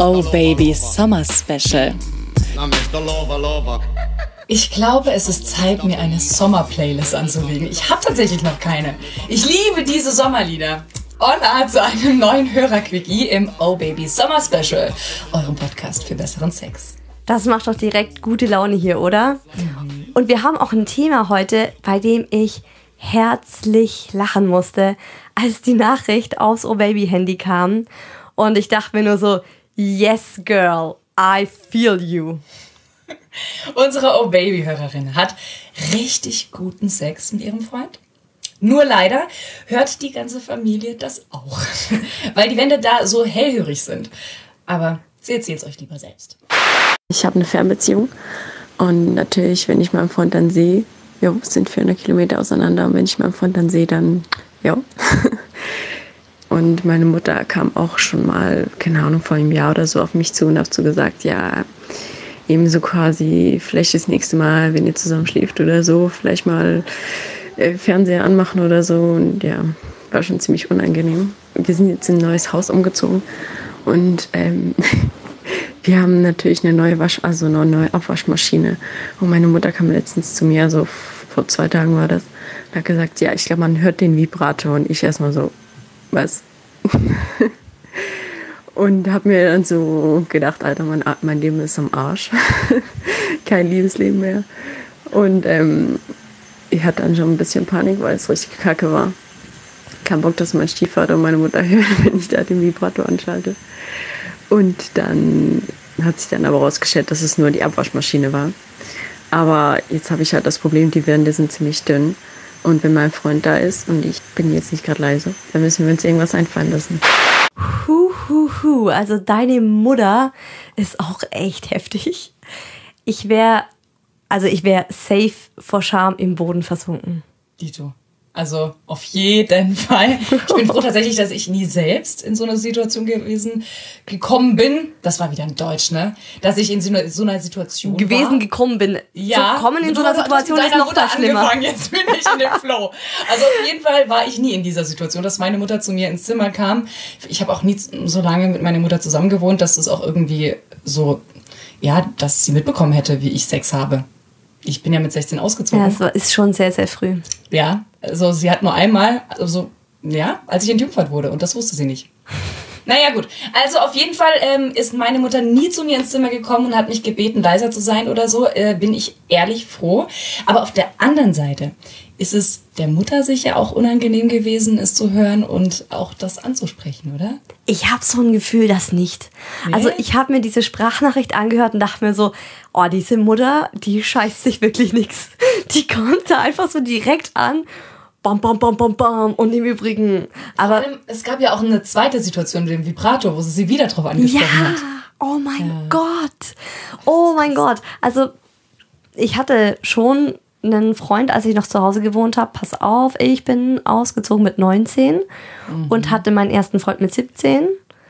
Oh Baby Summer Special. Ich glaube, es ist Zeit, mir eine Sommer-Playlist anzulegen. Ich habe tatsächlich noch keine. Ich liebe diese Sommerlieder. On zu einem neuen Hörerquickie im Oh Baby Summer Special, eurem Podcast für besseren Sex. Das macht doch direkt gute Laune hier, oder? Mhm. Und wir haben auch ein Thema heute, bei dem ich herzlich lachen musste, als die Nachricht aufs Oh Baby Handy kam. Und ich dachte mir nur so, yes girl, I feel you. Unsere Oh Baby Hörerin hat richtig guten Sex mit ihrem Freund. Nur leider hört die ganze Familie das auch, weil die Wände da so hellhörig sind. Aber sie erzählt es euch lieber selbst. Ich habe eine Fernbeziehung und natürlich, wenn ich meinen Freund dann sehe, ja, sind 400 Kilometer auseinander, und wenn ich meinen Freund dann sehe, dann, ja. Und meine Mutter kam auch schon mal, keine Ahnung, vor einem Jahr oder so auf mich zu und hat so gesagt, ja, ebenso quasi, vielleicht das nächste Mal, wenn ihr zusammen schläft oder so, vielleicht mal Fernseher anmachen oder so. Und ja, war schon ziemlich unangenehm. Wir sind jetzt in ein neues Haus umgezogen und wir haben natürlich eine neue Abwaschmaschine. Und meine Mutter kam letztens zu mir, so vor 2 Tagen war das, und hat gesagt, ja, ich glaube, man hört den Vibrator. Und ich erstmal so, was? Und habe mir dann so gedacht, Alter, mein Leben ist am Arsch. Kein Liebesleben mehr. Und ich hatte dann schon ein bisschen Panik, weil es richtig kacke war. Kein Bock, dass mein Stiefvater und meine Mutter hören, wenn ich da den Vibrator anschalte. Und dann hat sich dann aber rausgestellt, dass es nur die Abwaschmaschine war. Aber jetzt habe ich halt das Problem, die Wände sind ziemlich dünn. Und wenn mein Freund da ist und ich bin jetzt nicht gerade leise, dann müssen wir uns irgendwas einfallen lassen. Also deine Mutter ist auch echt heftig. Ich wäre safe vor Scham im Boden versunken. Dito. Also auf jeden Fall. Ich bin froh tatsächlich, dass ich nie selbst in so einer Situation gekommen bin. Das war wieder in Deutsch, ne? Dass ich in so einer Situation gekommen bin. Ja. Zu kommen in so einer Situation ist noch mal schlimmer. Jetzt bin ich in dem Flow. Also auf jeden Fall war ich nie in dieser Situation, dass meine Mutter zu mir ins Zimmer kam. Ich habe auch nie so lange mit meiner Mutter zusammen gewohnt, dass es auch irgendwie so, ja, dass sie mitbekommen hätte, wie ich Sex habe. Ich bin ja mit 16 ausgezogen. Ja, das ist schon sehr, sehr früh. Ja, also sie hat nur einmal, also ja, als ich entjungfert wurde, und das wusste sie nicht. Naja, gut. Also auf jeden Fall ist meine Mutter nie zu mir ins Zimmer gekommen und hat mich gebeten, leiser zu sein oder so. Bin ich ehrlich froh. Aber auf der anderen Seite ist es der Mutter sicher auch unangenehm gewesen, es zu hören und auch das anzusprechen, oder? Ich habe so ein Gefühl, das nicht. Nee? Also ich habe mir diese Sprachnachricht angehört und dachte mir so, oh, diese Mutter, die scheißt sich wirklich nichts. Die kommt da einfach so direkt an. Bam, bam, bam, bam, bam. Und im Übrigen, aber... Vor allem, es gab ja auch eine zweite Situation mit dem Vibrator, wo sie wieder drauf angesprochen hat. Oh mein Gott. Oh mein Gott. Also, ich hatte schon einen Freund, als ich noch zu Hause gewohnt habe. Pass auf, ich bin ausgezogen mit 19 und hatte meinen ersten Freund mit 17.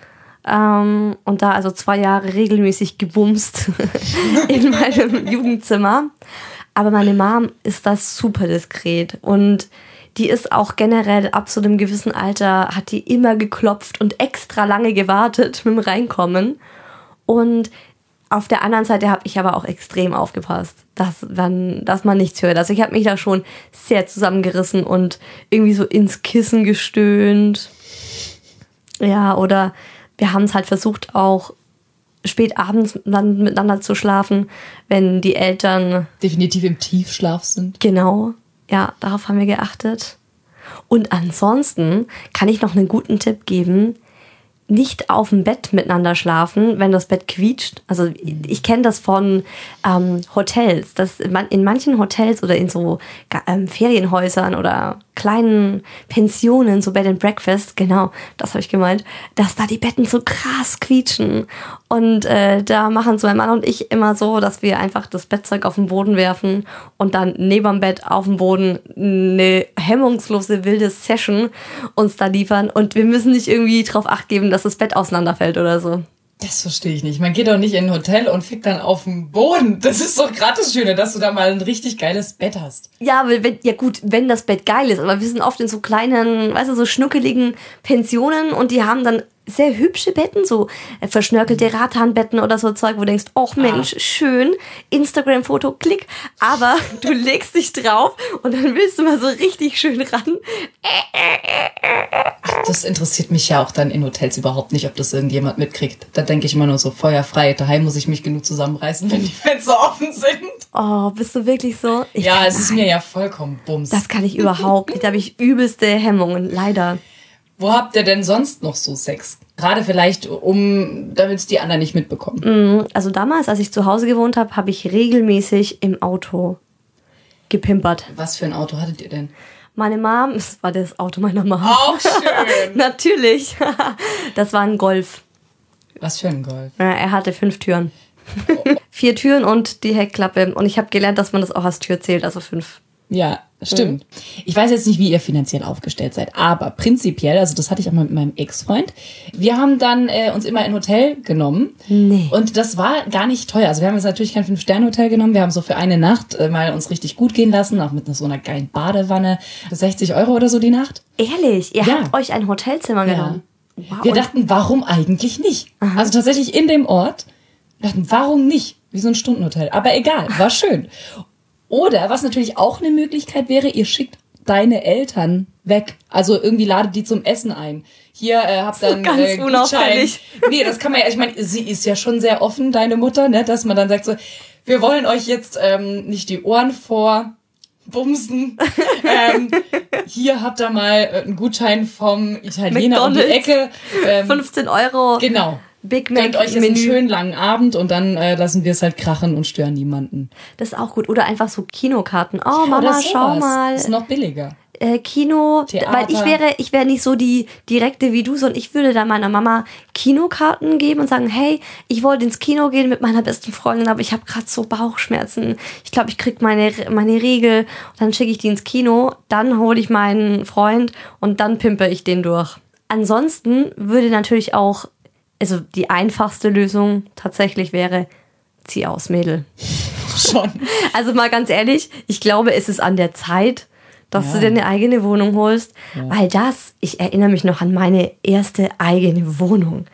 Und da also 2 Jahre regelmäßig gebumst in meinem Jugendzimmer. Aber meine Mom ist das super diskret und die ist auch generell ab so einem gewissen Alter, hat die immer geklopft und extra lange gewartet mit dem Reinkommen. Und auf der anderen Seite habe ich aber auch extrem aufgepasst, dass man nichts hört. Also ich habe mich da schon sehr zusammengerissen und irgendwie so ins Kissen gestöhnt. Ja, oder wir haben es halt versucht, auch spät abends miteinander zu schlafen, wenn die Eltern definitiv im Tiefschlaf sind. Genau, ja, darauf haben wir geachtet. Und ansonsten kann ich noch einen guten Tipp geben: nicht auf dem Bett miteinander schlafen, wenn das Bett quietscht. Also ich kenne das von Hotels, dass in manchen Hotels oder in so Ferienhäusern oder kleinen Pensionen, so Bed and Breakfast, genau, das habe ich gemeint, dass da die Betten so krass quietschen. Und da machen so mein Mann und ich immer so, dass wir einfach das Bettzeug auf den Boden werfen und dann neben dem Bett auf dem Boden eine hemmungslose wilde Session uns da liefern. Und wir müssen nicht irgendwie drauf Acht geben, dass das Bett auseinanderfällt oder so. Das verstehe ich nicht. Man geht doch nicht in ein Hotel und fickt dann auf dem Boden. Das ist doch gerade das Schöne, dass du da mal ein richtig geiles Bett hast. Ja, aber wenn das Bett geil ist, aber wir sind oft in so kleinen, weißt du, so schnuckeligen Pensionen und die haben dann sehr hübsche Betten, so verschnörkelte Rattanbetten oder so Zeug, wo du denkst, oh Mensch, schön, Instagram-Foto, klick, aber du legst dich drauf und dann willst du mal so richtig schön ran. Das interessiert mich ja auch dann in Hotels überhaupt nicht, ob das irgendjemand mitkriegt. Da denke ich immer nur so, feuerfrei, daheim muss ich mich genug zusammenreißen, wenn die Fenster offen sind. Oh, bist du wirklich so? Ja, es ist mir ja vollkommen bums. Das kann ich überhaupt nicht, da habe ich übelste Hemmungen, leider. Wo habt ihr denn sonst noch so Sex? Gerade vielleicht, damit es die anderen nicht mitbekommen. Also damals, als ich zu Hause gewohnt habe, habe ich regelmäßig im Auto gepimpert. Was für ein Auto hattet ihr denn? Meine Mom, das war das Auto meiner Mom. Auch schön. Natürlich. Das war ein Golf. Was für ein Golf? Er hatte 5 Türen. 4 Türen und die Heckklappe. Und ich habe gelernt, dass man das auch als Tür zählt, also 5. Ja, stimmt. Ich weiß jetzt nicht, wie ihr finanziell aufgestellt seid, aber prinzipiell, also das hatte ich auch mal mit meinem Ex-Freund, wir haben dann uns immer ein Hotel genommen. Nee. Und das war gar nicht teuer. Also wir haben jetzt natürlich kein 5-Sterne-Hotel genommen, wir haben so für eine Nacht mal uns richtig gut gehen lassen, auch mit so einer geilen Badewanne, 60 € oder so die Nacht. Ehrlich? Ihr Ja. habt euch ein Hotelzimmer genommen? Wow. Wir dachten, warum eigentlich nicht? Also tatsächlich in dem Ort, wir dachten, warum nicht? Wie so ein Stundenhotel. Aber egal, war schön. Oder, was natürlich auch eine Möglichkeit wäre, ihr schickt deine Eltern weg. Also irgendwie ladet die zum Essen ein. Hier habt dann ganz Gutschein. unauffällig. Nee, das kann man ja, ich meine, sie ist ja schon sehr offen, deine Mutter, ne, dass man dann sagt so, wir wollen euch jetzt nicht die Ohren vorbumsen. Hier habt ihr mal einen Gutschein vom Italiener um die McDonald's. Ecke. 15 €. Genau. Big Mac Gönnt euch jetzt einen schönen langen Abend und dann lassen wir es halt krachen und stören niemanden. Das ist auch gut. Oder einfach so Kinokarten. Oh, Mama, Oder schau sowas. mal. Ist noch billiger. Kino, Theater. weil ich wäre nicht so die direkte wie du, sondern ich würde dann meiner Mama Kinokarten geben und sagen, hey, ich wollte ins Kino gehen mit meiner besten Freundin, aber ich habe gerade so Bauchschmerzen. Ich glaube, ich krieg meine Regel. Und dann schicke ich die ins Kino, dann hole ich meinen Freund und dann pimpe ich den durch. Ansonsten würde natürlich auch, also die einfachste Lösung tatsächlich wäre, zieh aus, Mädel. Schon. Also mal ganz ehrlich, ich glaube, es ist an der Zeit, dass du dir eine eigene Wohnung holst. Ja. Weil ich erinnere mich noch an meine erste eigene Wohnung.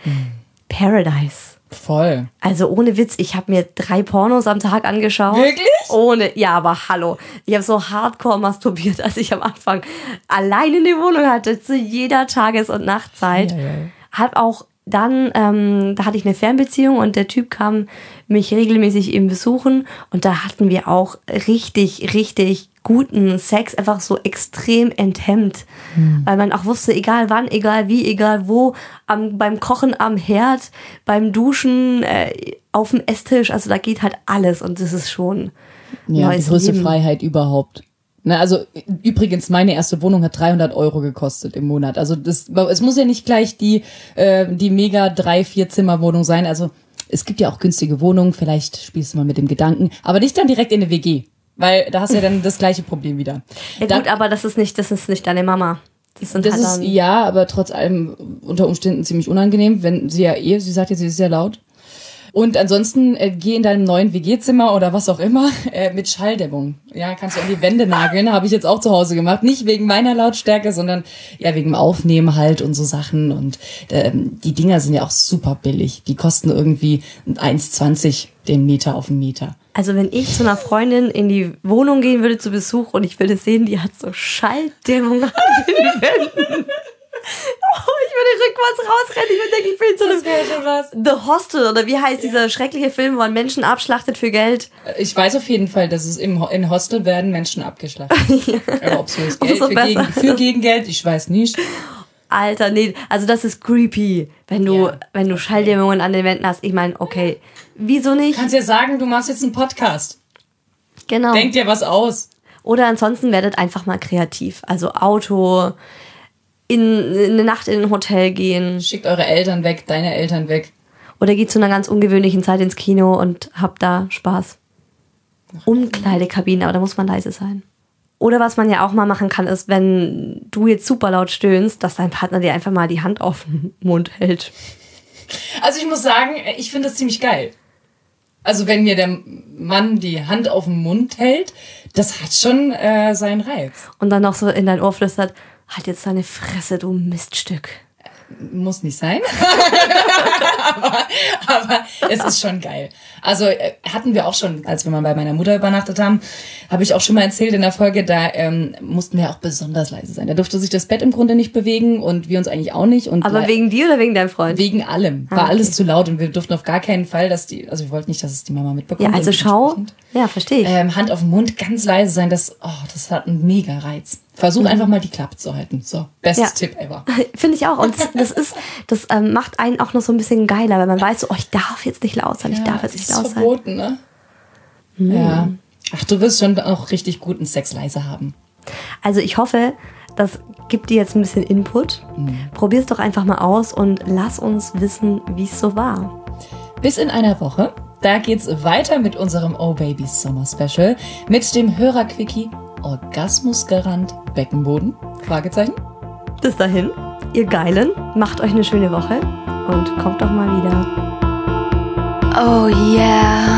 Paradise. Voll. Also ohne Witz, ich habe mir 3 Pornos am Tag angeschaut. Wirklich? Ja, aber hallo. Ich habe so hardcore masturbiert, als ich am Anfang alleine eine Wohnung hatte, zu jeder Tages- und Nachtzeit. Ja. Hab auch dann, da hatte ich eine Fernbeziehung und der Typ kam mich regelmäßig eben besuchen und da hatten wir auch richtig, richtig guten Sex, einfach so extrem enthemmt. Weil man auch wusste, egal wann, egal wie, egal wo, beim Kochen am Herd, beim Duschen, auf dem Esstisch, also da geht halt alles und das ist schon die größte Freiheit überhaupt. Na, also übrigens, meine erste Wohnung hat 300 € gekostet im Monat. Also es muss ja nicht gleich die mega 3-4 Zimmer-Wohnung sein. Also es gibt ja auch günstige Wohnungen, vielleicht spielst du mal mit dem Gedanken, aber nicht dann direkt in eine WG, weil da hast du ja dann das gleiche Problem wieder. Ja gut, aber das ist nicht deine Mama. Das ist ja, aber trotz allem unter Umständen ziemlich unangenehm, wenn sie sie sagt ja, sie ist sehr laut. Und ansonsten geh in deinem neuen WG-Zimmer oder was auch immer mit Schalldämmung. Ja, kannst du an die Wände nageln, habe ich jetzt auch zu Hause gemacht. Nicht wegen meiner Lautstärke, sondern ja wegen dem Aufnehmen halt und so Sachen. Und die Dinger sind ja auch super billig. Die kosten irgendwie 1,20 den Meter auf den Meter. Also wenn ich zu einer Freundin in die Wohnung gehen würde zu Besuch und ich würde sehen, die hat so Schalldämmung an den Wänden. Oh, ich würde rückwärts rausrennen. Ich würde denken, ich bin so Das wäre schon was. The Hostel oder wie heißt dieser schreckliche Film, wo man Menschen abschlachtet für Geld? Ich weiß auf jeden Fall, dass es in Hostel werden Menschen abgeschlachtet. Aber ob so ist Geld für Gegengeld, ich weiß nicht. Alter, nee, also das ist creepy, wenn du Schalldämmungen an den Wänden hast. Ich meine, okay, wieso nicht? Du kannst ja sagen, du machst jetzt einen Podcast. Genau. Denk dir was aus. Oder ansonsten werdet einfach mal kreativ. Also Auto, in eine Nacht in ein Hotel gehen. Schickt eure Eltern weg, deine Eltern weg. Oder geht zu einer ganz ungewöhnlichen Zeit ins Kino und habt da Spaß. Umkleidekabine, aber da muss man leise sein. Oder was man ja auch mal machen kann, ist, wenn du jetzt super laut stöhnst, dass dein Partner dir einfach mal die Hand auf den Mund hält. Also ich muss sagen, ich finde das ziemlich geil. Also wenn mir der Mann die Hand auf den Mund hält, das hat schon seinen Reiz. Und dann noch so in dein Ohr flüstert, halt jetzt deine Fresse, du Miststück. Muss nicht sein. aber es ist schon geil. Also hatten wir auch schon, als wir mal bei meiner Mutter übernachtet haben, habe ich auch schon mal erzählt in der Folge, da mussten wir auch besonders leise sein. Da durfte sich das Bett im Grunde nicht bewegen und wir uns eigentlich auch nicht. Und Aber wegen dir oder wegen deinem Freund? Wegen allem. War alles zu laut und wir durften auf gar keinen Fall, also wir wollten nicht, dass es die Mama mitbekommt. Ja, also schau, ja, verstehe ich. Hand auf den Mund, ganz leise sein, das hat einen mega Reiz. Versuch einfach mal die Klappe zu halten. So, bestes Tipp ever. Finde ich auch. Und das macht einen auch noch so ein bisschen geiler, weil man weiß so, ich darf jetzt nicht laut sein, ich darf jetzt nicht laut sein. Verboten, ne? Ja. Ach, du wirst schon auch richtig guten Sex leise haben. Also ich hoffe, das gibt dir jetzt ein bisschen Input. Probier's doch einfach mal aus und lass uns wissen, wie es so war. Bis in einer Woche. Da geht's weiter mit unserem Oh Babies Sommer Special mit dem Hörerquickie Orgasmusgarant Beckenboden? Fragezeichen. Bis dahin, ihr Geilen, macht euch eine schöne Woche und kommt doch mal wieder. Oh yeah.